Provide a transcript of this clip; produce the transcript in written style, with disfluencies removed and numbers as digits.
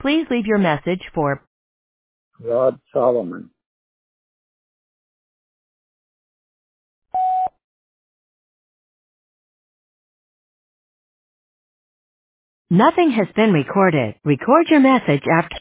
Please leave your message for Rod Solomon. Nothing has been recorded. Record your message after